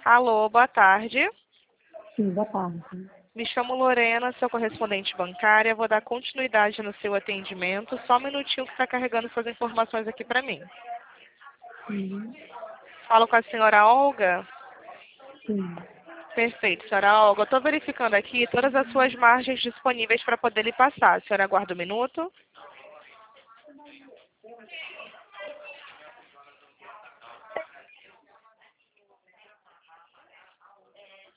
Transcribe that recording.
Alô, boa tarde. Sim, boa tarde. Me chamo Lorena, sou correspondente bancária. Vou dar continuidade no seu atendimento. Só um minutinho que está carregando suas informações aqui para mim. Uhum. Falo com a senhora Olga? Sim. Perfeito, senhora Olga. Estou verificando aqui todas as suas margens disponíveis para poder lhe passar. A senhora aguarda um minuto.